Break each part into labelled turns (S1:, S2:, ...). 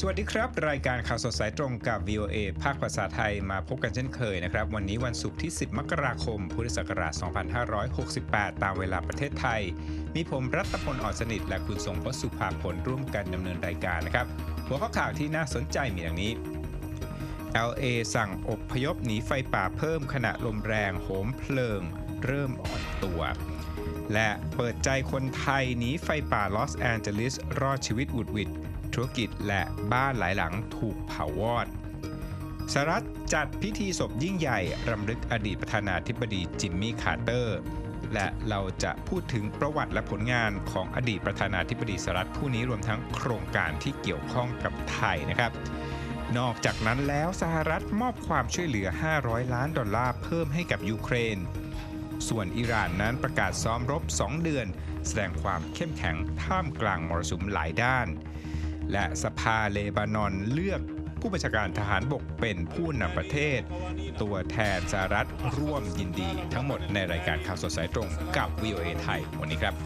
S1: สวัสดีครับรายการข่าวสดสายตรงกับ VOA ภาคภาษาไทยมาพบกันเช่นเคยนะครับวันนี้วันศุกร์ที่ 10 มกราคม พุทธศักราช 2568 ตามเวลาประเทศไทยมีผมรัตพล อ่อนสนิทและคุณทรงพสุภาผลร่วมกันดำเนินรายการนะครับหัวข้อข่าวที่น่าสนใจมีดังนี้ LA สั่งอพยพหนีไฟป่าเพิ่มขณะลมแรงโหมเพลิงเริ่มอ่อนตัวและเปิดใจคนไทยหนีไฟป่าลอสแอนเจลิสรอดชีวิตหวุดหวิดธุรกิจและบ้านหลายหลังถูกเผาวอดสหรัฐจัดพิธีศพยิ่งใหญ่รำลึกอดีตประธานาธิบดีจิมมี่คาร์เตอร์และเราจะพูดถึงประวัติและผลงานของอดีตประธานาธิบดีสหรัฐผู้นี้รวมทั้งโครงการที่เกี่ยวข้องกับไทยนะครับนอกจากนั้นแล้วสหรัฐมอบความช่วยเหลือ$500 ล้านเพิ่มให้กับยูเครนส่วนอิหร่านนั้นประกาศซ้อมรบ2 เดือนแสดงความเข้มแข็งท่ามกลางมรสุมหลายด้านและสภาเลบานอนเลือกผู้บัญชาการทหารบกเป็นผู้นำประเทศตัวแทนสหรัฐร่วมยินดีทั้งหมดในรายการข่าวสดสายตรงกับ VOA ไทยวันนี้ครับ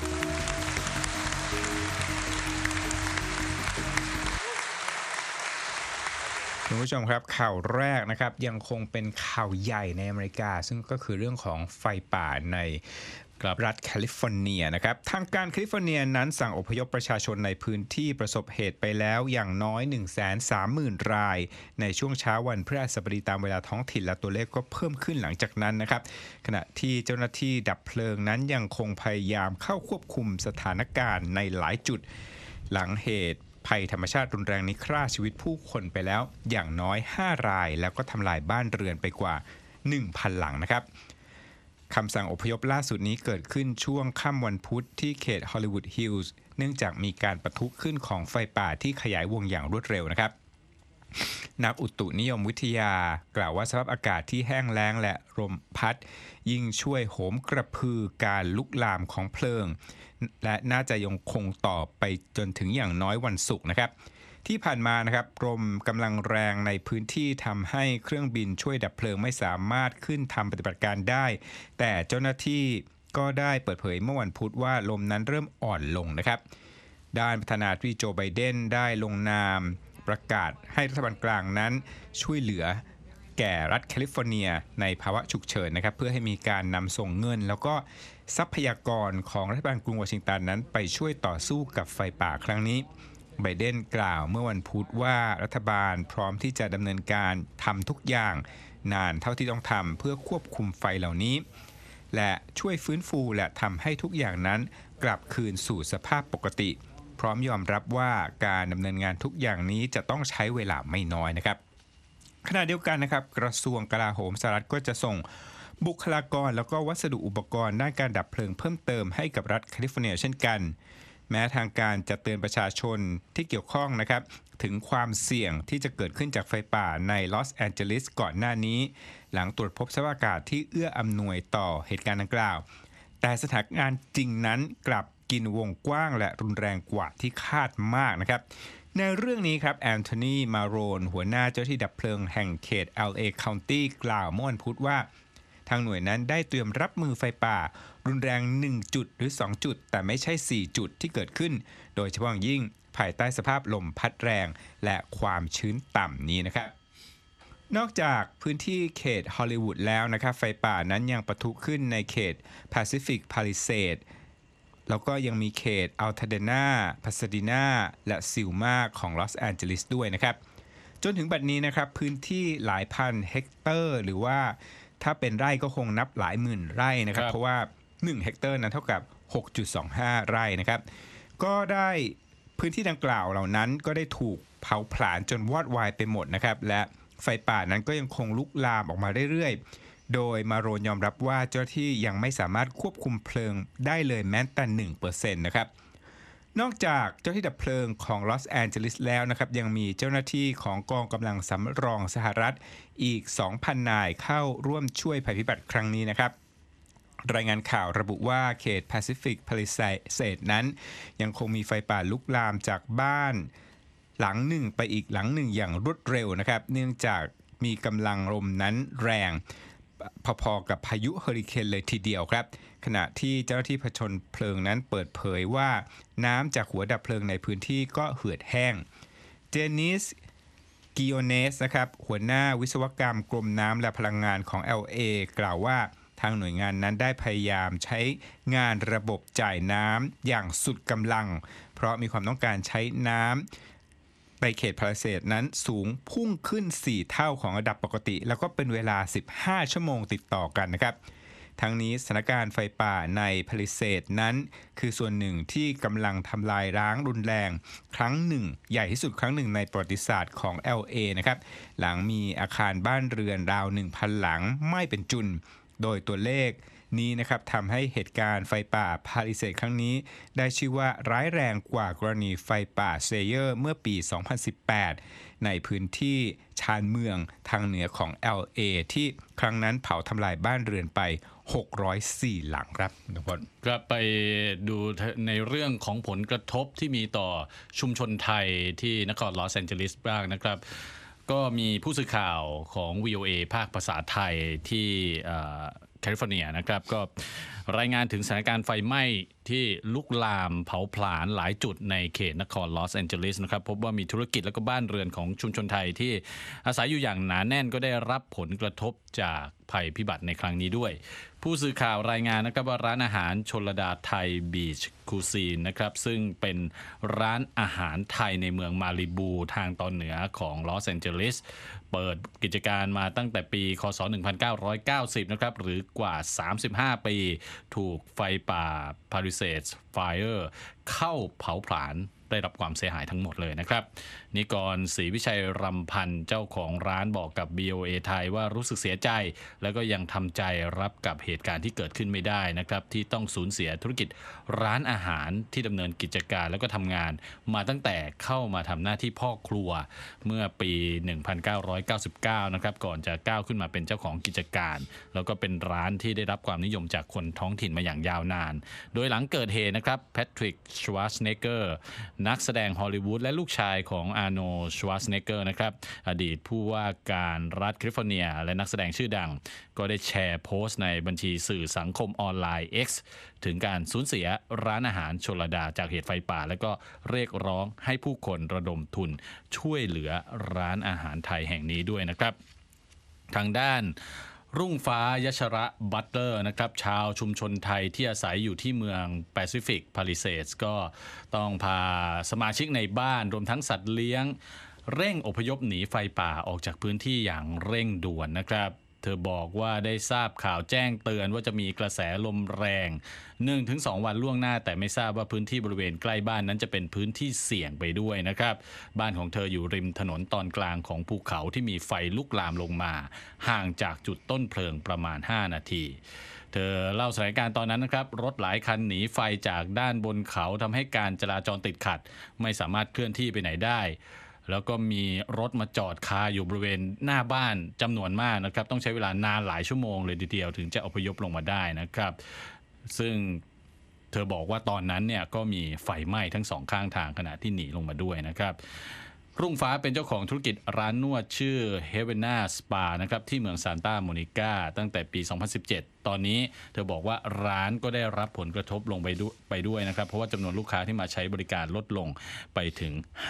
S1: คุณผู้ชมครับข่าวแรกนะครับยังคงเป็นข่าวใหญ่ในอเมริกาซึ่งก็คือเรื่องของไฟป่าในรัฐแคลิฟอร์เนียนะครับทางการแคลิฟอร์เนียนั้นสั่งอพยพประชาชนในพื้นที่ประสบเหตุไปแล้วอย่างน้อย 130,000 รายในช่วงเช้าวันพฤหัสบดีตามเวลาท้องถิ่นและตัวเลขก็เพิ่มขึ้นหลังจากนั้นนะครับขณะที่เจ้าหน้าที่ดับเพลิงนั้นยังคงพยายามเข้าควบคุมสถานการณ์ในหลายจุดหลังเหตุภัยธรรมชาติรุนแรงนี้ฆ่าชีวิตผู้คนไปแล้วอย่างน้อย5 รายแล้วก็ทำลายบ้านเรือนไปกว่า 1,000 หลังนะครับคำสั่งอพยพล่าสุดนี้เกิดขึ้นช่วงค่ำวันพุธที่เขตฮอลลีวูดฮิลส์เนื่องจากมีการปะทุขึ้นของไฟป่าที่ขยายวงอย่างรวดเร็วนะครับนักอุตุนิยมวิทยากล่าวว่าสภาพอากาศที่แห้งแล้งและลมพัดยิ่งช่วยโหมกระพือการลุกลามของเพลิงและน่าจะยังคงต่อไปจนถึงอย่างน้อยวันศุกร์นะครับที่ผ่านมานะครับลมกำลังแรงในพื้นที่ทำให้เครื่องบินช่วยดับเพลิงไม่สามารถขึ้นทำปฏิบัติการได้แต่เจ้าหน้าที่ก็ได้เปิดเผยเมื่อวันพุธว่าลมนั้นเริ่มอ่อนลงนะครับด้านประธานาธิบดีโจไบเดนได้ลงนามประกาศให้รัฐบาลกลางนั้นช่วยเหลือแก่รัฐแคลิฟอร์เนียในภาวะฉุกเฉินนะครับเพื่อให้มีการนำส่งเงินแล้วก็ทรัพยากรของรัฐบาลกรุงวอชิงตันนั้นไปช่วยต่อสู้กับไฟป่าครั้งนี้ไบเดนกล่าวเมื่อวันพุธว่ารัฐบาลพร้อมที่จะดำเนินการทำทุกอย่างนานเท่าที่ต้องทำเพื่อควบคุมไฟเหล่านี้และช่วยฟื้นฟูและทำให้ทุกอย่างนั้นกลับคืนสู่สภาพปกติพร้อมยอมรับว่าการดำเนินงานทุกอย่างนี้จะต้องใช้เวลาไม่น้อยนะครับขณะเดียวกันนะครับกระทรวงกลาโหมสหรัฐก็จะส่งบุคลากรแล้วก็วัสดุอุปกรณ์ด้านการดับเพลิงเพิ่มเติมให้กับรัฐแคลิฟอร์เนียเช่นกันแม้ทางการจะเตือนประชาชนที่เกี่ยวข้องนะครับถึงความเสี่ยงที่จะเกิดขึ้นจากไฟป่าในลอสแอนเจลิสก่อนหน้านี้หลังตรวจพบสภาพอากาศที่เอื้ออำนวยต่อเหตุการณ์ดังกล่าวแต่สถานการณ์จริงนั้นกลับกินวงกว้างและรุนแรงกว่าที่คาดมากนะครับในเรื่องนี้ครับแอนโทนีมาโรนหัวหน้าเจ้าที่ดับเพลิงแห่งเขต LA County กล่าวเมื่อวันพุธว่าทางหน่วยนั้นได้เตรียมรับมือไฟป่ารุนแรง1จุดหรือ2จุดแต่ไม่ใช่4จุดที่เกิดขึ้นโดยเฉพาะอย่างยิ่งภายใต้สภาพลมพัดแรงและความชื้นต่ำนี้นะครับนอกจากพื้นที่เขตฮอลลีวูดแล้วนะครับไฟป่านั้นยังปะทุขึ้นในเขต Pacific Palisades แล้วก็ยังมีเขตอัลทาเดนาพาซาดินาและซิลมาของลอสแอนเจลิสด้วยนะครับจนถึงบัดนี้นะครับพื้นที่หลายพันเฮกเตอร์หรือว่าถ้าเป็นไร่ก็คงนับหลายหมื่นไร่นะครับเพราะว่า1เฮกเตอร์นั้นเท่ากับ 6.25 ไร่นะครับก็ได้พื้นที่ดังกล่าวเหล่านั้นก็ได้ถูกเผาผลาญจนวอดวายไปหมดนะครับและไฟป่านั้นก็ยังคงลุกลามออกมาเรื่อยๆโดยมาโรนยอมรับว่าเจ้าหน้าที่ยังไม่สามารถควบคุมเพลิงได้เลยแม้แต่ 1% นะครับนอกจากเจ้าหน้าที่ดับเพลิงของลอสแอนเจลิสแล้วนะครับยังมีเจ้าหน้าที่ของกองกำลังสำรองสหรัฐอีก 2,000 นายเข้าร่วมช่วยภัยพิบัติครั้งนี้นะครับรายงานข่าวระบุว่าเขต Pacific Palisades นั้นยังคงมีไฟป่าลุกลามจากบ้านหลังหนึ่งไปอีกหลังหนึ่งอย่างรวดเร็วนะครับเนื่องจากมีกำลังลมนั้นแรงพอๆกับพายุเฮอริเคนเลยทีเดียวครับขณะที่เจ้าหน้าที่ผจญเพลิงนั้นเปิดเผยว่าน้ำจากหัวดับเพลิงในพื้นที่ก็เหือดแห้งนิสกิโอเนสนะครับหัวหน้าวิศวกรรมกรมน้ำและพลังงานของ LA กล่าวว่าทางหน่วยงานนั้นได้พยายามใช้งานระบบจ่ายน้ำอย่างสุดกำลังเพราะมีความต้องการใช้น้ำในเขตพาราเซสนั้นสูงพุ่งขึ้น4เท่าของระดับปกติแล้วก็เป็นเวลา15ชั่วโมงติดต่อกันนะครับทั้งนี้สถานการณ์ไฟป่าในพาริเซดนั้นคือส่วนหนึ่งที่กำลังทำลายล้างรุนแรงครั้งหนึ่งใหญ่ที่สุดครั้งหนึ่งในประวัติศาสตร์ของ LA นะครับหลังมีอาคารบ้านเรือนราว 1,000 หลังไหม้เป็นจุลโดยตัวเลขนี้นะครับทำให้เหตุการณ์ไฟป่าพาริเซดครั้งนี้ได้ชื่อว่าร้ายแรงกว่ากรณีไฟป่าเซเยอร์เมื่อปี 2018 ในพื้นที่ชานเมืองทางเหนือของ LA ที่ครั้งนั้นเผาทำลายบ้านเรือนไป604 หลังครับทุกคน
S2: ครับไปดูในเรื่องของผลกระทบที่มีต่อชุมชนไทยที่นครลอสแอนเจลิสบ้างนะครับก็มีผู้สื่อข่าวของ VOA ภาคภาษาไทยที่แคลิฟอร์เนียนะครับก็รายงานถึงสถานการณ์ไฟไหม้ที่ลุกลามเผาผลาญหลายจุดในเขตนครลอสแอนเจลิสนะครับพบว่ามีธุรกิจและก็บ้านเรือนของชุมชนไทยที่อาศัยอยู่อย่างหนาแน่นก็ได้รับผลกระทบจากภัยพิบัติในครั้งนี้ด้วยผู้สื่อข่าวรายงานนะครับว่าร้านอาหารชลดาไทยบีชคูซีนนะครับซึ่งเป็นร้านอาหารไทยในเมืองมาลิบูทางตอนเหนือของลอสแอนเจลิสเปิดกิจการมาตั้งแต่ปีคศ1990นะครับหรือกว่า35ปีถูกไฟป่า Palisades Fire เข้าเผาผลาญได้รับความเสียหายทั้งหมดเลยนะครับนิกรศรีวิชัยรำพันธ์เจ้าของร้านบอกกับ BOA ไทยว่ารู้สึกเสียใจแล้วก็ยังทำใจรับกับเหตุการณ์ที่เกิดขึ้นไม่ได้นะครับที่ต้องสูญเสียธุรกิจร้านอาหารที่ดำเนินกิจการแล้วก็ทำงานมาตั้งแต่เข้ามาทำหน้าที่พ่อครัวเมื่อปี 1999 นะครับก่อนจะก้าวขึ้นมาเป็นเจ้าของกิจการแล้วก็เป็นร้านที่ได้รับความนิยมจากคนท้องถิ่นมาอย่างยาวนานโดยหลังเกิดเหตุนะครับแพทริก ชวาร์ซเนเกอร์นักแสดงฮอลลีวูดและลูกชายของอาร์โน ชวาร์ซเนเกอร์นะครับอดีตผู้ว่าการรัฐแคลิฟอร์เนียและนักแสดงชื่อดังก็ได้แชร์โพสต์ในบัญชีสื่อสังคมออนไลน์ X ถึงการสูญเสียร้านอาหารชลดาจากเหตุไฟป่าและก็เรียกร้องให้ผู้คนระดมทุนช่วยเหลือร้านอาหารไทยแห่งนี้ด้วยนะครับทางด้านรุ่งฟ้ายชระบัตเตอร์นะครับชาวชุมชนไทยที่อาศัยอยู่ที่เมืองแปซิฟิกพาลิเซสก็ต้องพาสมาชิกในบ้านรวมทั้งสัตว์เลี้ยงเร่งอพยพหนีไฟป่าออกจากพื้นที่อย่างเร่งด่วนนะครับเธอบอกว่าได้ทราบข่าวแจ้งเตือนว่าจะมีกระแสลมแรง 1-2 วันล่วงหน้าแต่ไม่ทราบว่าพื้นที่บริเวณใกล้บ้านนั้นจะเป็นพื้นที่เสี่ยงไปด้วยนะครับบ้านของเธออยู่ริมถนนตอนกลางของภูเขาที่มีไฟลุกลามลงมาห่างจากจุดต้นเพลิงประมาณ5นาทีเธอเล่าสถานการณ์ตอนนั้นนะครับรถหลายคันหนีไฟจากด้านบนเขาทำให้การจราจรติดขัดไม่สามารถเคลื่อนที่ไปไหนได้แล้วก็มีรถมาจอดคาอยู่บริเวณหน้าบ้านจำนวนมากนะครับต้องใช้เวลานานหลายชั่วโมงเลยทีเดียวถึงจะอพยพลงมาได้นะครับซึ่งเธอบอกว่าตอนนั้นเนี่ยก็มีไฟไหม้ทั้งสองข้างทางขณะที่หนีลงมาด้วยนะครับรุ่งฟ้าเป็นเจ้าของธุรกิจร้านนวดชื่อ Helvena Spa นะครับที่เมืองซานตาโมนิกาตั้งแต่ปี 2017 ตอนนี้เธอบอกว่าร้านก็ได้รับผลกระทบลงไปด้วยนะครับเพราะว่าจำนวนลูกค้าที่มาใช้บริการลดลงไปถึง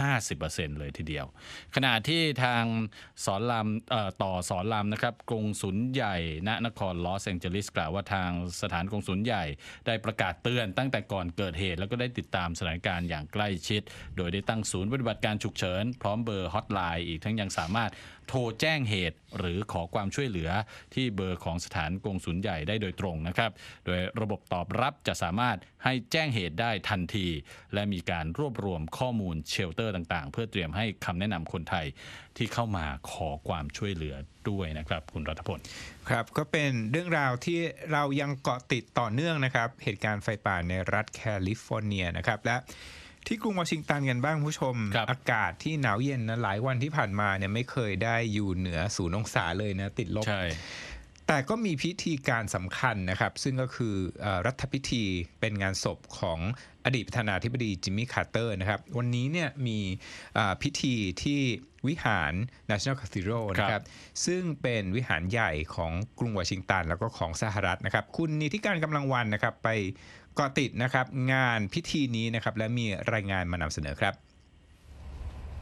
S2: 50% เลยทีเดียวขณะที่ทางสอนรามต่อสอนรามนะครับกงสุลใหญ่ณนครลอสแองเจลิสกล่าวว่าทางสถานกงสุลใหญ่ได้ประกาศเตือนตั้งแต่ก่อนเกิดเหตุแล้วก็ได้ติดตามสถานการณ์อย่างใกล้ชิดโดยได้ตั้งศูนย์ปฏิบัติการฉุกเฉินพร้อมเบอร์ฮอตไลน์อีกทั้งยังสามารถโทรแจ้งเหตุหรือขอความช่วยเหลือที่เบอร์ของสถานกงสุลใหญ่ได้โดยตรงนะครับโดยระบบตอบรับจะสามารถให้แจ้งเหตุได้ทันทีและมีการรวบรวมข้อมูลเชลเตอร์ต่างๆเพื่อเตรียมให้คำแนะนำคนไทยที่เข้ามาขอความช่วยเหลือด้วยนะครับคุณรัฐพล
S1: ครับก็เป็นเรื่องราวที่เรายังเกาะติดต่อเนื่องนะครับเหตุการณ์ไฟป่าในรัฐแคลิฟอร์เนียนะครับและที่กรุงวอชิงตันกันบ้างผู้ชมอากาศที่หนาวเย็นนะหลายวันที่ผ่านมาเนี่ยไม่เคยได้อยู่เหนือ0 องศาเลยนะติดลบแต่ก็มีพิธีการสำคัญนะครับซึ่งก็คือรัฐพิธีเป็นงานศพของอดีตประธานาธิบดีจิมมี่คาร์เตอร์นะครับวันนี้เนี่ยมีพิธีที่วิหาร National Cathedral นะครับซึ่งเป็นวิหารใหญ่ของกรุงวอชิงตันแล้วก็ของสหรัฐนะครับคุณนิติการกำลังวันนะครับไปเกาะติดนะครับงานพิธีนี้นะครับและมีรายงานมานำเสนอครับ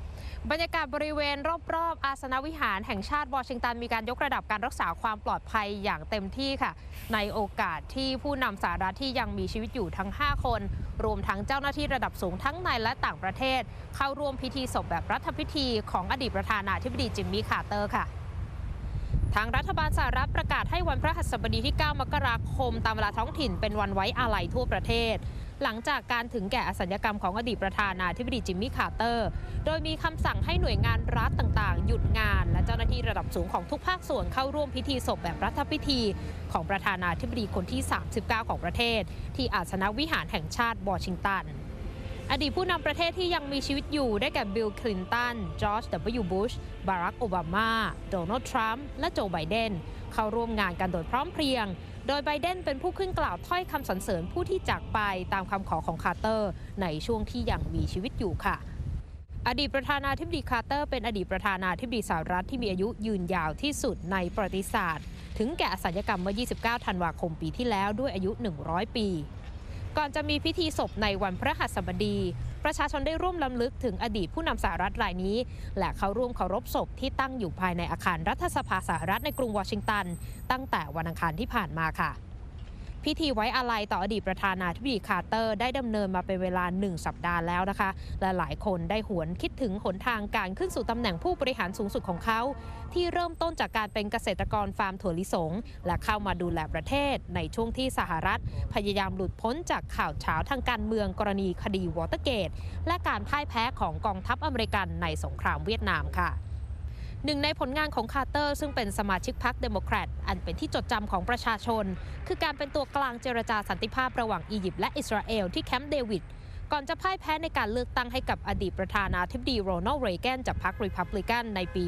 S3: บรรยากาศบริเวณรอบๆอาสนวิหารแห่งชาติวอชิงตันมีการยกระดับการรักษาความปลอดภัยอย่างเต็มที่ค่ะในโอกาสที่ผู้นำสหรัฐที่ยังมีชีวิตอยู่ทั้ง5คนรวมทั้งเจ้าหน้าที่ระดับสูงทั้งในและต่างประเทศเข้าร่วมพิธีศพแบบรัฐพิธีของอดีตประธานาธิบดีจิมมี่คาร์เตอร์ค่ะทางรัฐบาลสหรัฐประกาศให้วันพฤหัสบดีที่9มกราคมตามเวลาท้องถิ่นเป็นวันไว้อาลัยทั่วประเทศหลังจากการถึงแก่อสัญกรรมของอดีตประธานาธิบดีจิมมี่คาร์เตอร์โดยมีคำสั่งให้หน่วยงานรัฐต่างๆหยุดงานและเจ้าหน้าที่ระดับสูงของทุกภาคส่วนเข้าร่วมพิธีศพแบบรัฐพิธีของประธานาธิบดีคนที่39ของประเทศที่อาสนวิหารแห่งชาติวอชิงตันอดีตผู้นำประเทศที่ยังมีชีวิตอยู่ได้แก่บิล คลินตัน จอร์จ W. บุช บารัก โอบามา โดนัลด์ ทรัมป์ และโจ ไบเดนเข้าร่วมงานกันโดยพร้อมเพรียงโดยไบเดนเป็นผู้ขึ้นกล่าวถ้อยคำสรรเสริญผู้ที่จากไปตามคำขอของคาร์เตอร์ในช่วงที่ยังมีชีวิตอยู่ค่ะอดีตประธานาธิบดีคาร์เตอร์เป็นอดีตประธานาธิบดีสหรัฐที่มีอายุยืนยาวที่สุดในประวัติศาสตร์ถึงแก่อสัญกรรมเมื่อ 29 ธันวาคมปีที่แล้วด้วยอายุ 100 ปีก่อนจะมีพิธีศพในวันพฤหัสบดีประชาชนได้ร่วมรำลึกถึงอดีตผู้นำสหรัฐรายนี้และเข้าร่วมเคารพศพที่ตั้งอยู่ภายในอาคารรัฐสภาสหรัฐในกรุงวอชิงตันตั้งแต่วันอังคารที่ผ่านมาค่ะพิธีไว้อาลัยต่ออดีตประธานาธิบดีคาร์เตอร์ได้ดำเนินมาเป็นเวลา1 สัปดาห์แล้วนะคะและหลายคนได้หวนคิดถึงหนทางการขึ้นสู่ตำแหน่งผู้บริหารสูงสุดของเขาที่เริ่มต้นจากการเป็นเกษตรกรฟาร์มถั่วลิสงและเข้ามาดูแลประเทศในช่วงที่สหรัฐพยายามหลุดพ้นจากข่าวเช้าทางการเมืองกรณีคดีวอเตอร์เกตและการพ่ายแพ้ของกองทัพอเมริกันในสงครามเวียดนามค่ะหนึ่งในผลงานของคาร์เตอร์ซึ่งเป็นสมาชิกพรรคเดโมแครตอันเป็นที่จดจำของประชาชนคือการเป็นตัวกลางเจรจาสันติภาพระหว่างอียิปต์และอิสราเอลที่แคมป์เดวิดก่อนจะพ่ายแพ้ในการเลือกตั้งให้กับอดีตประธานาธิบดีโรนัลด์ เรแกนจากพรรครีพับลิกันในปี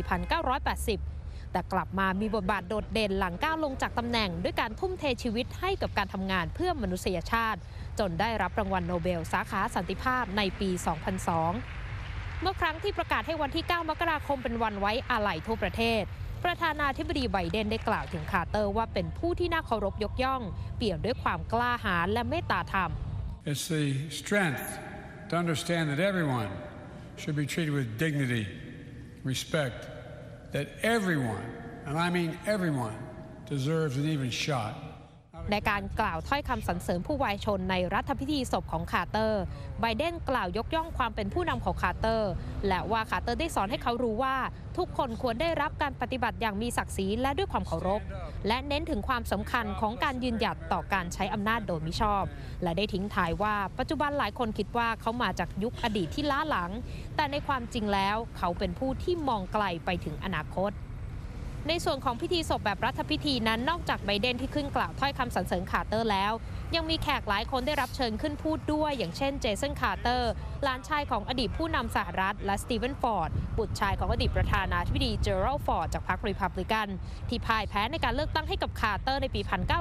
S3: 1980 แต่กลับมามีบทบาทโดดเด่นหลังก้าวลงจากตำแหน่งด้วยการทุ่มเทชีวิตให้กับการทำงานเพื่อมนุษยชาติจนได้รับรางวัลโนเบลสาขาสันติภาพในปี 2002เมื่อครั้งที่ประกาศให้วันที่ 9 มกราคมเป็นวันไว้อาลัยทั่วประเทศประธานาธิบดีไบเดนได้กล่าวถึงคาร์เตอร์ว่าเป็นผู้ที่น่าเคารพยกย่องเปี่ยมด้วยความกล้าหาญและเมตตาธรรม
S4: It's the strength to understand that everyone should be treated with dignity, respect, that everyone, and I mean everyone, deserves an even shot.
S3: ในการกล่าวถ้อยคำสรรเสริญผู้วายชนในรัฐพิธีศพของคาร์เตอร์ไบเดนกล่าวยกย่องความเป็นผู้นำของคาร์เตอร์และว่าคาร์เตอร์ได้สอนให้เขารู้ว่าทุกคนควรได้รับการปฏิบัติอย่างมีศักดิ์ศรีและด้วยความเคารพและเน้นถึงความสำคัญของการยืนหยัดต่อการใช้อำนาจโดยมิชอบและได้ทิ้งท้ายว่าปัจจุบันหลายคนคิดว่าเขามาจากยุคอดีตที่ล้าหลังแต่ในความจริงแล้วเขาเป็นผู้ที่มองไกลไปถึงอนาคตในส่วนของพิธีศพแบบรัฐพิธีนั้นนอกจากไบเดนที่ขึ้นกล่าวถ้อยคำสรรเสริญคาร์เตอร์แล้วยังมีแขกหลายคนได้รับเชิญขึ้นพูดด้วยอย่างเช่นเจสันคาร์เตอร์หลานชายของอดีตผู้นำสหรัฐและสตีเวนฟอร์ดบุตรชายของอดีตประธานาธิบดีเจอรัลด์ฟอร์ดจากพรรครีพับลิกันที่พ่ายแพ้ในการเลือกตั้งให้กับคาร์เตอร์ในปี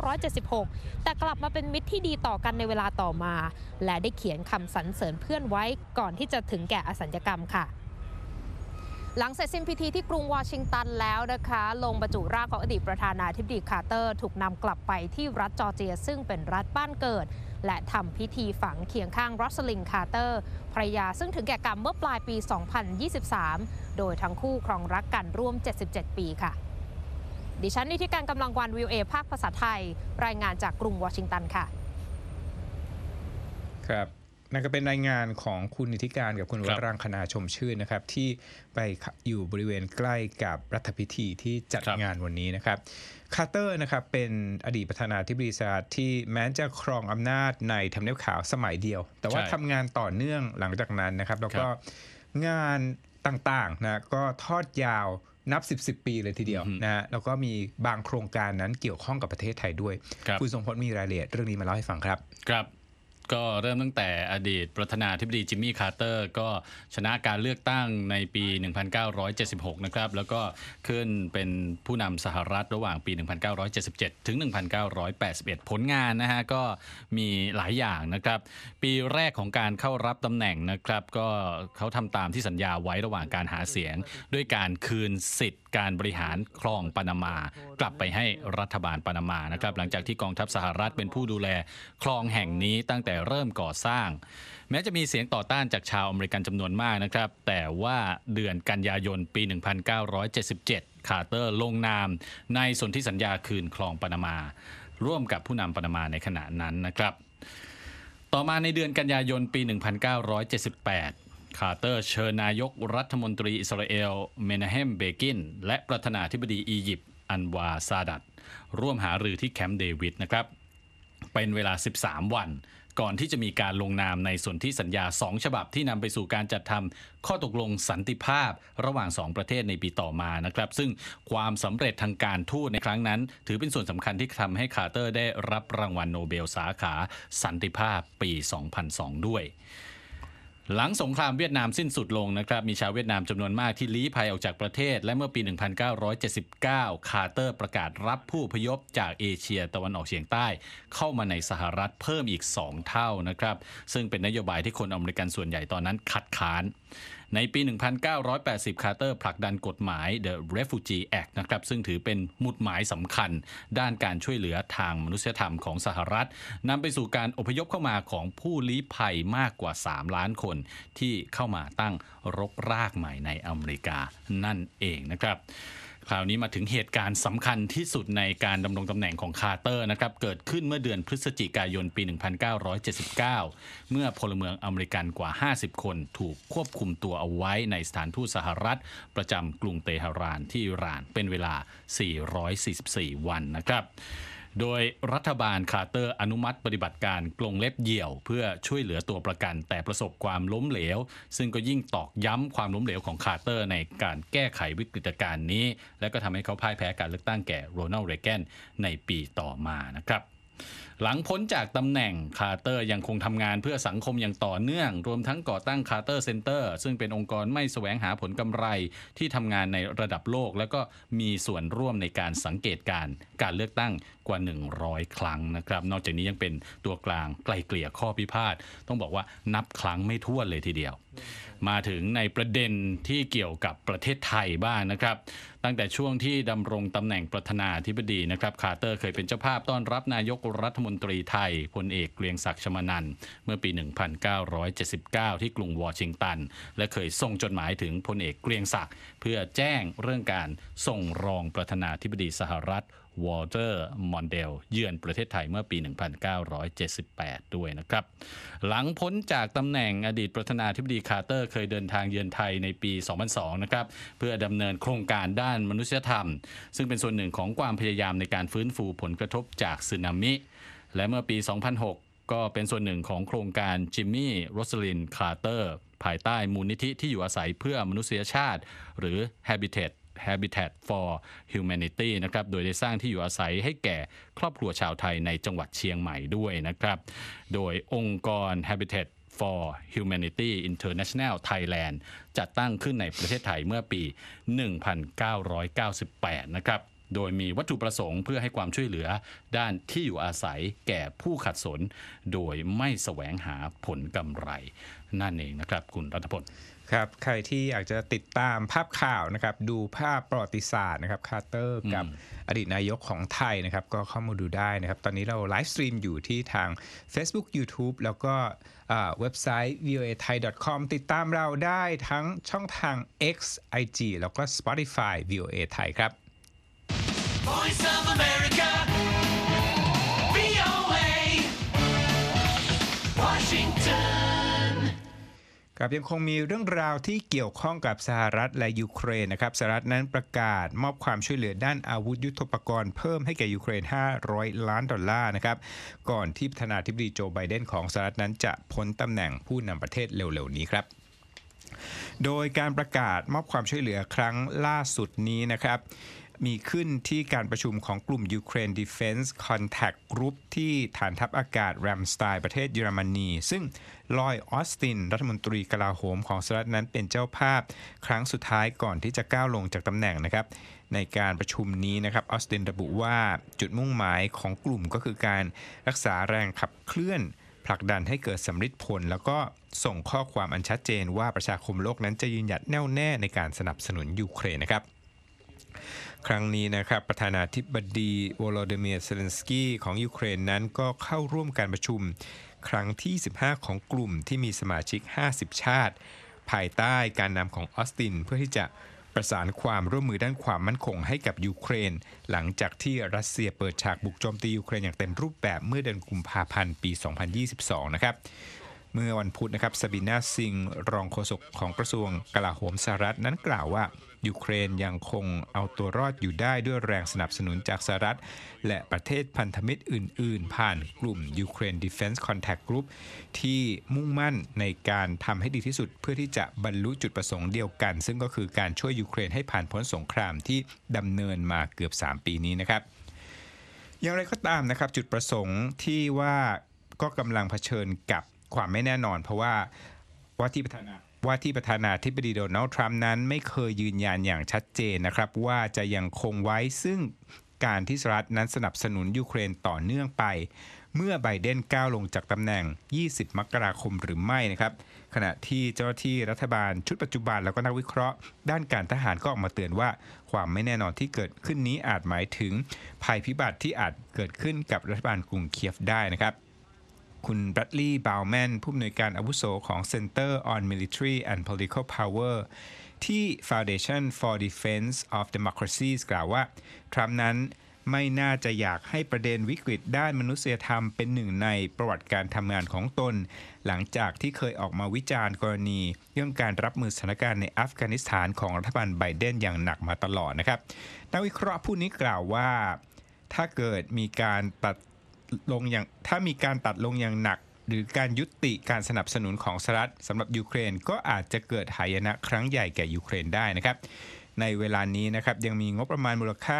S3: 1976 แต่กลับมาเป็นมิตรที่ดีต่อกันในเวลาต่อมาและได้เขียนคำสรรเสริญเพื่อนไว้ก่อนที่จะถึงแก่อสัญญกรรมค่ะหลังเสร็จสิ้นพิธีที่กรุงวอชิงตันแล้วนะคะลงบรรจุร่างของอดีตประธานาธิบดีคาร์เตอร์ถูกนำกลับไปที่รัฐจอร์เจียซึ่งเป็นรัฐบ้านเกิดและทำพิธีฝังเคียงข้างโรสลินคาร์เตอร์ภรรยาซึ่งถึงแก่กรรมเมื่อปลายปี 2023 โดยทั้งคู่ครองรักกันร่วม 77 ปีค่ะดิฉันนิติการกำลังวัน VOA ภาคภาษาไทยรายงานจากกรุงวอชิงตันค่ะ
S1: ครับนั่นก็เป็นรายงานของคุณนิติการกับคุณวรังคณาชมชื่นนะครับที่ไปอยู่บริเวณใกล้กับรัฐพิธีที่จัดงานวันนี้นะครับคาร์เตอร์นะครับเป็นอดีตประธานาธิบดีสหรัฐที่แม้จะครองอำนาจในทำเนียบขาวสมัยเดียวแต่ว่าทำงานต่อเนื่องหลังจากนั้นนะครับแล้วก็งานต่างๆนะก็ทอดยาวนับ10 ปีเลยทีเดียวนะฮะแล้วก็มีบางโครงการนั้นเกี่ยวข้องกับประเทศไทยด้วยคุณทรงพจน์มีรายละเอียดเรื่องนี้มาเล่าให้ฟังครับ
S2: ครับก็เริ่มตั้งแต่อดีตประธานาธิบดีจิมมี่คาร์เตอร์ก็ชนะการเลือกตั้งในปี 1976 นะครับแล้วก็ขึ้นเป็นผู้นำสหรัฐระหว่างปี 1977 ถึง 1981 ผลงานนะฮะก็มีหลายอย่างนะครับปีแรกของการเข้ารับตำแหน่งนะครับก็เขาทำตามที่สัญญาไว้ระหว่างการหาเสียงด้วยการคืนสิทธิ์การบริหารคลองปานามากลับไปให้รัฐบาลปานามานะครับหลังจากที่กองทัพสหรัฐเป็นผู้ดูแลคลองแห่งนี้ตั้งแต่แต่เริ่มก่อสร้างแม้จะมีเสียงต่อต้านจากชาวอเมริกันจำนวนมากนะครับแต่ว่าเดือนกันยายนปี 1977 คาร์เตอร์ลงนามในสนธิสัญญาคืนคลองปานามาร่วมกับผู้นำปานามาในขณะนั้นนะครับต่อมาในเดือนกันยายนปี 1978 คาร์เตอร์เชิญนายกรัฐมนตรีอิสราเอลเมนาเฮมเบกินและประธานาธิบดีอียิปต์อันวาซาดัตร่วมหารือที่แคมป์เดวิดนะครับเป็นเวลา13 วันก่อนที่จะมีการลงนามในสนธิสัญญา2ฉบับที่นำไปสู่การจัดทำข้อตกลงสันติภาพระหว่าง2ประเทศในปีต่อมานะครับซึ่งความสำเร็จทางการทูตในครั้งนั้นถือเป็นส่วนสำคัญที่ทำให้คาร์เตอร์ได้รับรางวัลโนเบลสาขาสันติภาพปี 2002 ด้วยหลังสงครามเวียดนามสิ้นสุดลงนะครับมีชาวเวียดนามจำนวนมากที่ลี้ภัยออกจากประเทศและเมื่อปี 1979 คาร์เตอร์ประกาศรับผู้อพยพจากเอเชียตะวันออกเฉียงใต้เข้ามาในสหรัฐเพิ่มอีก2 เท่านะครับซึ่งเป็นนโยบายที่คนอเมริกันส่วนใหญ่ตอนนั้นคัดค้านในปี 1980 คาร์เตอร์ผลักดันกฎหมาย The Refugee Act นะครับซึ่งถือเป็นหมุดหมายสำคัญด้านการช่วยเหลือทางมนุษยธรรมของสหรัฐนำไปสู่การอพยพเข้ามาของผู้ลี้ภัยมากกว่า3 ล้านคนที่เข้ามาตั้งรกรากใหม่ในอเมริกานั่นเองนะครับคราวนี้มาถึงเหตุการณ์สำคัญที่สุดในการดำรงตำแหน่งของคาร์เตอร์นะครับเกิดขึ้นเมื่อเดือนพฤศจิกายนปี 1979 เมื่อพลเมืองอเมริกันกว่า50 คนถูกควบคุมตัวเอาไว้ในสถานทูตสหรัฐประจำกรุงเตหะรานที่อิหร่านเป็นเวลา444 วันนะครับโดยรัฐบาลคาร์เตอร์อนุมัติปฏิบัติการกรงเล็บเหยี่ยวเพื่อช่วยเหลือตัวประกันแต่ประสบความล้มเหลวซึ่งก็ยิ่งตอกย้ำความล้มเหลวของคาร์เตอร์ในการแก้ไขวิกฤตการณ์นี้และก็ทำให้เขาพ่ายแพ้การเลือกตั้งแก่โรนัลด์ เรแกนในปีต่อมานะครับหลังพ้นจากตำแหน่งคาร์เตอร์ยังคงทำงานเพื่อสังคมอย่างต่อเนื่องรวมทั้งก่อตั้งคาร์เตอร์เซ็นเตอร์ซึ่งเป็นองค์กรไม่แสวงหาผลกำไรที่ทำงานในระดับโลกแล้วก็มีส่วนร่วมในการสังเกตการเลือกตั้งกว่า100 ครั้งนะครับนอกจากนี้ยังเป็นตัวกลางไกล่เกลี่ยข้อพิพาทต้องบอกว่านับครั้งไม่ถ้วนเลยทีเดียวมาถึงในประเด็นที่เกี่ยวกับประเทศไทยบ้างนะครับตั้งแต่ช่วงที่ดำรงตำแหน่งประธานาธิบดีนะครับคาร์เตอร์เคยเป็นเจ้าภาพต้อนรับนายกรัฐมนตรีไทยพลเอกเกรียงศักดิ์ชมานันท์เมื่อปี 1979 ที่กรุงวอชิงตันและเคยส่งจดหมายถึงพลเอกเกรียงศักดิ์เพื่อแจ้งเรื่องการส่งรองประธานาธิบดีสหรัฐวอลเตอร์มอนเดลเยือนประเทศไทยเมื่อปี 1978 ด้วยนะครับหลังพ้นจากตำแหน่งอดีตประธานาธิบดีคาร์เตอร์เคยเดินทางเยือนไทยในปี 2002 นะครับเพื่อดำเนินโครงการด้านมนุษยธรรมซึ่งเป็นส่วนหนึ่งของความพยายามในการฟื้นฟูผลกระทบจากสึนามิ และเมื่อปี 2006 ก็เป็นส่วนหนึ่งของโครงการจิมมี่โรสลินคาร์เตอร์ภายใต้มูลนิธิที่อยู่อาศัยเพื่อมนุษยชาติหรือ Habitat for Humanity นะครับโดยได้สร้างที่อยู่อาศัยให้แก่ครอบครัวชาวไทยในจังหวัดเชียงใหม่ด้วยนะครับโดยองค์กร Habitat for Humanity International Thailand จัดตั้งขึ้นในประเทศไทยเมื่อปี 1998 นะครับโดยมีวัตถุประสงค์เพื่อให้ความช่วยเหลือด้านที่อยู่อาศัยแก่ผู้ขัดสนโดยไม่แสวงหาผลกำไรนั่นเองนะครับคุณรัฐพล
S1: ครับใครที่อยากจะติดตามภาพข่าวนะครับดูภาพประวัติศาสตร์นะครับคาร์เตอร์กับอดีตนายกของไทยนะครับก็เข้ามาดูได้นะครับตอนนี้เราไลฟ์สตรีมอยู่ที่ทาง Facebook YouTube แล้วก็เว็บไซต์ voathai.com ติดตามเราได้ทั้งช่องทาง X IG แล้วก็ Spotify VOA ไทยครับ
S5: Voice of America VOA Washington
S1: ครับยังคงมีเรื่องราวที่เกี่ยวข้องกับสหรัฐและยูเครนนะครับสหรัฐนั้นประกาศมอบความช่วยเหลือด้านอาวุธยุทโธปกรณ์เพิ่มให้แก่ยูเครน$500 ล้านนะครับก่อนที่ประธานาธิบดีโจไบเดนของสหรัฐนั้นจะพ้นตำแหน่งผู้นำประเทศเร็วๆนี้ครับโดยการประกาศมอบความช่วยเหลือครั้งล่าสุดนี้นะครับมีขึ้นที่การประชุมของกลุ่ม Ukraine Defense Contact Group ที่ฐานทัพอากาศแรมสไตน์ประเทศเยอรมนีซึ่งลอยออสตินรัฐมนตรีกลาโหมของสหรัฐนั้นเป็นเจ้าภาพครั้งสุดท้ายก่อนที่จะก้าวลงจากตำแหน่งนะครับในการประชุมนี้นะครับออสตินระบุว่าจุดมุ่งหมายของกลุ่มก็คือการรักษาแรงขับเคลื่อนผลักดันให้เกิดสำฤทธิ์ผลแล้วก็ส่งข้อความอันชัดเจนว่าประชาคมโลกนั้นจะยืนหยัดแน่วแน่ในการสนับสนุนยูเครนนะครับครั้งนี้นะครับประธานาธิบดีโวโลดิเมียร์ เซเลนสกี้ของยูเครนนั้นก็เข้าร่วมการประชุมครั้งที่ 15 ของกลุ่มที่มีสมาชิก 50 ชาติ ภายใต้การนำของออสตินเพื่อที่จะประสานความร่วมมือด้านความมั่นคงให้กับยูเครนหลังจากที่รัสเซียเปิดฉากบุกโจมตียูเครนอย่างเต็มรูปแบบเมื่อเดือนกุมภาพันธ์ปี 2022 นะครับเมื่อวันพุธนะครับซาบิน่าซิงรองโฆษกของกระทรวงกลาโหมสหรัฐนั้นกล่าวว่ายูเครนยังคงเอาตัวรอดอยู่ได้ด้วยแรงสนับสนุนจากสหรัฐและประเทศพันธมิตรอื่นๆผ่านกลุ่ม Ukraine Defense Contact Group ที่มุ่งมั่นในการทำให้ดีที่สุดเพื่อที่จะบรรลุจุดประสงค์เดียวกันซึ่งก็คือการช่วยยูเครนให้ผ่านพ้นสงครามที่ดำเนินมาเกือบ3 ปีนี้นะครับอย่างไรก็ตามนะครับจุดประสงค์ที่ว่าก็กำลังเผชิญกับความไม่แน่นอนเพราะว่าที่ประธานาธิบดีโดนัลด์ทรัมป์นั้นไม่เคยยืนยันอย่างชัดเจนนะครับว่าจะยังคงไว้ซึ่งการที่สหรัฐนั้นสนับสนุนยูเครนต่อเนื่องไปเมื่อไบเดนก้าวลงจากตำแหน่ง20 มกราคมหรือไม่นะครับขณะที่เจ้าหน้าที่รัฐบาลชุดปัจจุบันแล้วก็นักวิเคราะห์ด้านการทหารก็ออกมาเตือนว่าความไม่แน่นอนที่เกิดขึ้นนี้อาจหมายถึงภัยพิบัติที่อาจเกิดขึ้นกับรัฐบาลกรุงเคียฟได้นะครับคุณแบรดลีย์ บาวแมนผู้อำนวยการอาวุโสของ Center on Military and Political Power ที่ Foundation for Defense of Democracies กล่าวว่าทรัมป์นั้นไม่น่าจะอยากให้ประเด็นวิกฤตด้านมนุษยธรรมเป็นหนึ่งในประวัติการทำงานของตนหลังจากที่เคยออกมาวิจารณ์กรณีเรื่องการรับมือสถานการณ์ในอัฟกานิสถานของรัฐบาลไบเดนอย่างหนักมาตลอดนะครับนักวิเคราะห์ผู้นี้กล่าวว่าถ้าเกิดมีการตัดลงอย่างหนักหรือการยุติการสนับสนุนของสหรัฐสำหรับยูเครนก็อาจจะเกิดหายนะครั้งใหญ่แก่ยูเครนได้นะครับในเวลานี้นะครับยังมีงบประมาณมูลค่า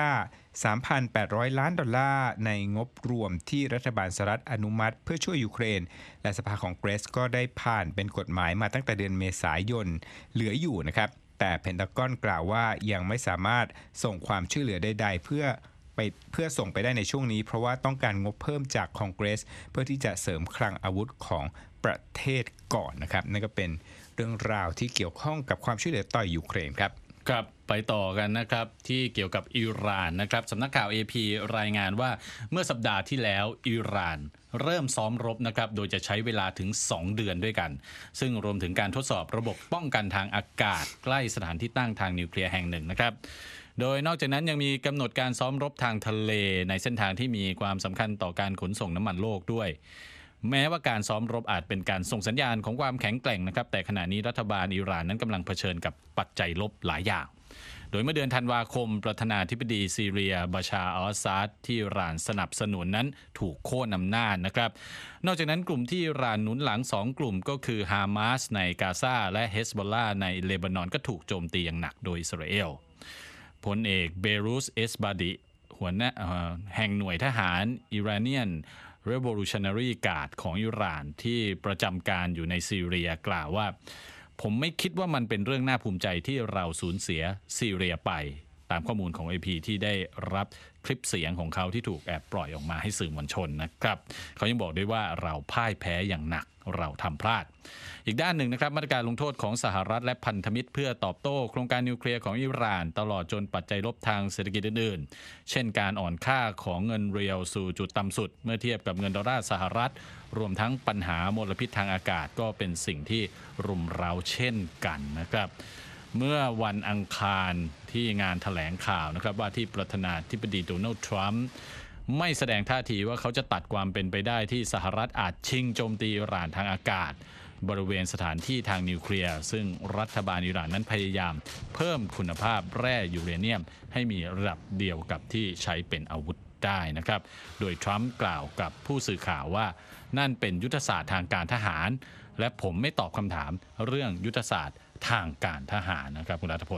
S1: 3,800 ล้านดอลลาร์ในงบรวมที่รัฐบาลสหรัฐอนุมัติเพื่อช่วยยูเครนและสภาคองเกรสก็ได้ผ่านเป็นกฎหมายมาตั้งแต่เดือนเมษายนเหลืออยู่นะครับแต่เพนทากอนกล่าวว่ายังไม่สามารถส่งความช่วยเหลือใดๆเพื่อส่งไปได้ในช่วงนี้เพราะว่าต้องการงบเพิ่มจากคองเกรสเพื่อที่จะเสริมคลังอาวุธของประเทศก่อนนะครับนั่นก็เป็นเรื่องราวที่เกี่ยวข้องกับความช่วยเหลือต่อยูเครนครับ
S2: ครับไปต่อกันนะครับที่เกี่ยวกับอิหร่านนะครับสำนักข่าว AP รายงานว่าเมื่อสัปดาห์ที่แล้วอิหร่านเริ่มซ้อมรบนะครับโดยจะใช้เวลาถึง2 เดือนด้วยกันซึ่งรวมถึงการทดสอบระบบป้องกันทางอากาศใกล้สถานที่ตั้งทางนิวเคลียร์แห่งหนึ่งนะครับโดยนอกจากนั้นยังมีกำหนดการซ้อมรบทางทะเลในเส้นทางที่มีความสำคัญต่อการขนส่งน้ำมันโลกด้วยแม้ว่าการซ้อมรบอาจเป็นการส่งสัญญาณของความแข็งแกร่งนะครับแต่ขณะนี้รัฐบาลอิหร่านนั้นกำลังเผชิญกับปัจจัยลบหลายอย่างโดยเมื่อเดือนธันวาคมประธานาธิบดีซีเรียบาชาอัลอาซาดที่อิหร่านสนับสนุนนั้นถูกโค่นอำนาจนะครับนอกจากนั้นกลุ่มที่อิหร่านหนุนหลัง2 กลุ่มก็คือฮามาสในกาซาและเฮซบอลลาในเลบานอนก็ถูกโจมตีอย่างหนักโดยอิสราเอลพลเอกเบรูสเอสบาดิหัวหน้าแห่งหน่วยทหารอิราเนียน Revolutionary Guard ของอิหร่านที่ประจำการอยู่ในซีเรียกล่าวว่าผมไม่คิดว่ามันเป็นเรื่องน่าภูมิใจที่เราสูญเสียซีเรียไปตามข้อมูลของ AP ที่ได้รับคลิปเสียงของเขาที่ถูกแอบปล่อยออกมาให้สื่อมวลชนนะครับเขายังบอกด้วยว่าเราพ่ายแพ้อย่างหนักเราทำพลาดอีกด้านหนึ่งนะครับมาตรการลงโทษของสหรัฐและพันธมิตรเพื่อตอบโต้โครงการนิวเคลียร์ของอิหร่านตลอดจนปัจจัยลบทางเศรษฐกิจอื่นๆเช่นการอ่อนค่าของเงินเรียลสู่จุดต่ำสุดเมื่อเทียบกับเงินดอลลาร์สหรัฐรวมทั้งปัญหามลพิษทางอากาศก็เป็นสิ่งที่รุมเร้าเช่นกันนะครับเมื่อวันอังคารที่งานแถลงข่าวนะครับว่าที่ประธานาธิบดีโดนัลด์ทรัมป์ไม่แสดงท่าทีว่าเขาจะตัดความเป็นไปได้ที่สหรัฐอาจชิงโจมตีอิหร่านทางอากาศบริเวณสถานที่ทางนิวเคลียร์ซึ่งรัฐบาลอิหร่านนั้นพยายามเพิ่มคุณภาพแร่ยูเรเนียมให้มีระดับเดียวกับที่ใช้เป็นอาวุธได้นะครับโดยทรัมป์กล่าวกับผู้สื่อข่าวว่านั่นเป็นยุทธศาสตร์ทางการทหารและผมไม่ตอบคำถามเรื่องยุทธศาสตร์ทางการทหารนะครับคุณรัฐพล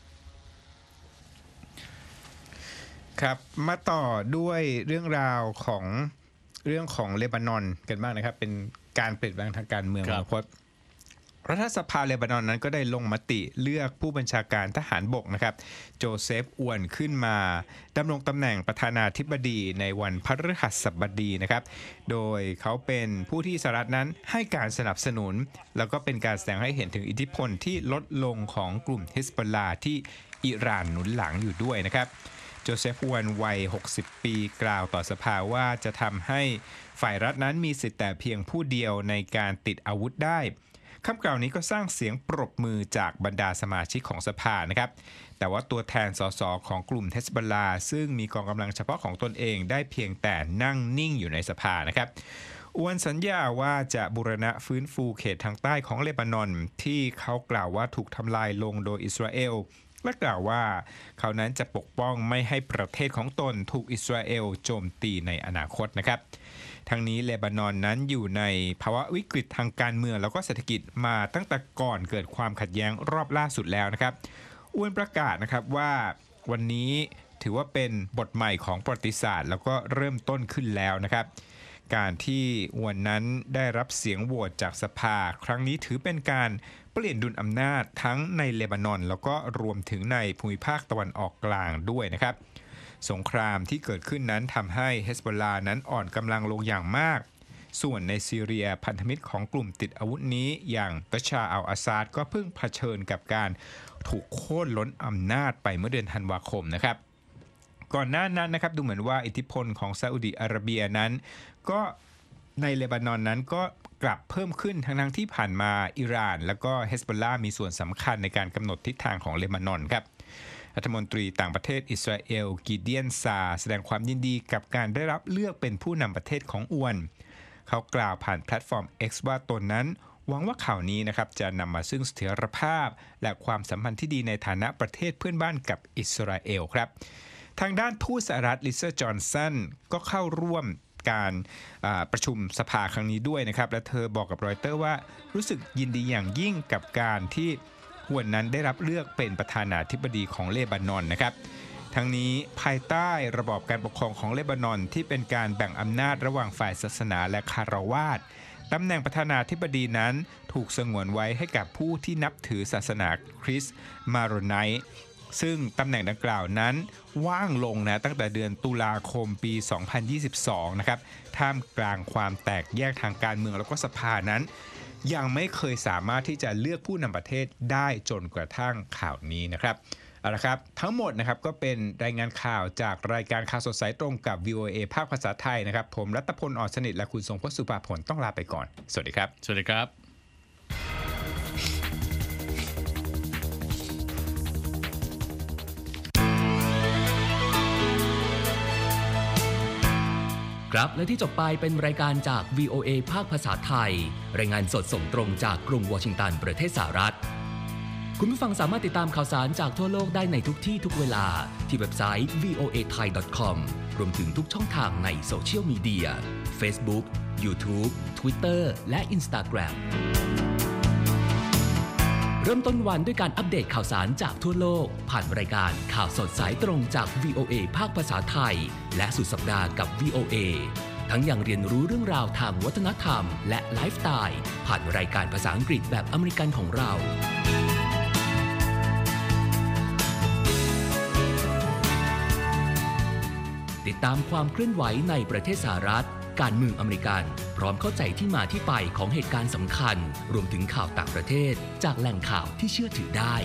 S1: ครับมาต่อด้วยเรื่องราวของเลบานอนกันบ้างนะครับเป็นการเปลี่ยนแปลงทางการเมืองเพราะรัฐสภาเลบานอนนั้นก็ได้ลงมติเลือกผู้บัญชาการทหารบกนะครับโจเซฟอวนขึ้นมาดำรงตำแหน่งประธานาธิบดีในวันพฤหัสบดีนะครับโดยเขาเป็นผู้ที่สหรัฐนั้นให้การสนับสนุนแล้วก็เป็นการแสดงให้เห็นถึงอิทธิพลที่ลดลงของกลุ่มฮิซบอลลาห์ที่อิหร่านหนุนหลังอยู่ด้วยนะครับโจเซฟวันวัย60 ปีกล่าวต่อสภาว่าจะทำให้ฝ่ายรัฐนั้นมีสิทธิ์แต่เพียงผู้เดียวในการติดอาวุธได้คำกล่าวนี้ก็สร้างเสียงปรบมือจากบรรดาสมาชิกของสภานะครับแต่ว่าตัวแทนสสของกลุ่มเฮซบอลลาซึ่งมีกองกำลังเฉพาะของตนเองได้เพียงแต่นั่งนิ่งอยู่ในสภานะครับอวนสัญญาว่าจะบูรณะฟื้นฟูเขตทางใต้ของเลบานอนที่เขากล่าวว่าถูกทำลายลงโดยอิสราเอลและกล่าวว่าเขานั้นจะปกป้องไม่ให้ประเทศของตนถูกอิสราเอลโจมตีในอนาคตนะครับทั้งนี้เลบานอนนั้นอยู่ในภาวะวิกฤตทางการเมืองแล้วก็เศรษฐกิจมาตั้งแต่ก่อนเกิดความขัดแย้งรอบล่าสุดแล้วนะครับอวนประกาศนะครับว่าวันนี้ถือว่าเป็นบทใหม่ของประวัติศาสตร์แล้วก็เริ่มต้นขึ้นแล้วนะครับการที่อวนนั้นได้รับเสียงโหวตจากสภาครั้งนี้ถือเป็นการเปลี่ยนดุลอำนาจทั้งในเลบานอนแล้วก็รวมถึงในภูมิภาคตะวันออกกลางด้วยนะครับสงครามที่เกิดขึ้นนั้นทำให้เฮซบอลลานั้นอ่อนกำลังลงอย่างมากส่วนในซีเรียพันธมิตรของกลุ่มติดอาวุธนี้อย่างบัชาร์อัลอาซาดก็เพิ่งเผชิญกับการถูกโค่นล้นอำนาจไปเมื่อเดือนธันวาคมนะครับก่อนหน้านั้นนะครับดูเหมือนว่าอิทธิพลของซาอุดิอาระเบียนั้นก็ในเลบานอนนั้นก็กลับเพิ่มขึ้นทั้งที่ผ่านมาอิหร่านแล้วก็เฮซบอลลามีส่วนสำคัญในการกำหนดทิศทางของเลบานอนครับรัฐมนตรีต่างประเทศอิสราเอลกิเดียนซาแสดงความยินดีกับการได้รับเลือกเป็นผู้นำประเทศของอวนเขากล่าวผ่านแพลตฟอร์ม X ว่าตนนั้นหวังว่าข่าวนี้นะครับจะนำมาซึ่งเสถียรภาพและความสัมพันธ์ที่ดีในฐานะประเทศเพื่อนบ้านกับอิสราเอลครับทางด้านทูตสหรัฐลิซ่าจอห์นสันก็เข้าร่วมการประชุมสภาครั้งนี้ด้วยนะครับและเธอบอกกับรอยเตอร์ว่ารู้สึกยินดีอย่างยิ่งกับการที่ฮวนนั้นได้รับเลือกเป็นประธานาธิบดีของเลบานอนนะครับทั้งนี้ภายใต้ระบอบการปกครองของเลบานอนที่เป็นการแบ่งอำนาจระหว่างฝ่ายศาสนาและคารวาสตำแหน่งประธานาธิบดีนั้นถูกสงวนไว้ให้กับผู้ที่นับถือศาสนาคริสต์มาโรไนต์ซึ่งตำแหน่งดังกล่าวนั้นว่างลงนะตั้งแต่เดือนตุลาคมปี 2022 นะครับท่ามกลางความแตกแยกทางการเมืองแล้วก็สภานั้นยังไม่เคยสามารถที่จะเลือกผู้นำประเทศได้จนกระทั่งข่าวนี้นะครับเอาละครับทั้งหมดนะครับก็เป็นรายงานข่าวจากรายการข่าวสดสายตรงกับ VOA ภาคภาษาไทยนะครับผมรัตพล อ่อนสนิทและคุณทรงพจน์สุภาผลต้องลาไปก่อนสวัสดีครับ
S2: สวัสดีครับ
S6: ครับและที่จบไปเป็นรายการจาก VOA ภาคภาษาไทยรายงานสดส่งตรงจากกรุงวอชิงตันประเทศสหรัฐคุณผู้ฟังสามารถติดตามข่าวสารจากทั่วโลกได้ในทุกที่ทุกเวลาที่เว็บไซต์ voathai.com รวมถึงทุกช่องทางในโซเชียลมีเดีย Facebook, YouTube, Twitter และ Instagram เริ่มต้นวันด้วยการอัปเดตข่าวสารจากทั่วโลกผ่านรายการข่าวสดสายตรงจาก VOA ภาคภาษาไทยและสุดสัปดาห์กับ VOA ทั้งยังเรียนรู้เรื่องราวทางวัฒนธรรมและไลฟ์สไตล์ผ่านรายการภาษาอังกฤษแบบอเมริกันของเราติดตามความเคลื่อนไหวในประเทศสหรัฐการเมืองอเมริกันพร้อมเข้าใจที่มาที่ไปของเหตุการณ์สำคัญรวมถึงข่าวต่างประเทศจากแหล่งข่าวที่เชื่อถือได้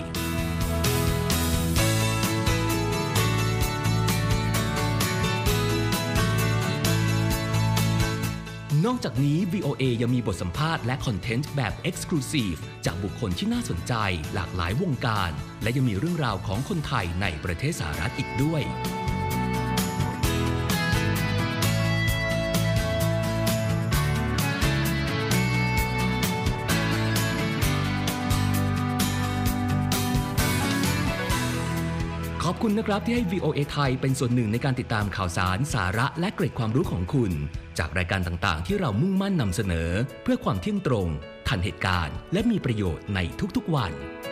S6: นอกจากนี้ VOA ยังมีบทสัมภาษณ์และคอนเทนต์แบบ Exclusive จากบุคคลที่น่าสนใจหลากหลายวงการและยังมีเรื่องราวของคนไทยในประเทศสหรัฐอีกด้วยขอบคุณนะครับที่ให้ VOA ไทยเป็นส่วนหนึ่งในการติดตามข่าวสารสาระและเกร็ดความรู้ของคุณจากรายการต่างๆที่เรามุ่งมั่นนำเสนอเพื่อความเที่ยงตรงทันเหตุการณ์และมีประโยชน์ในทุกๆวัน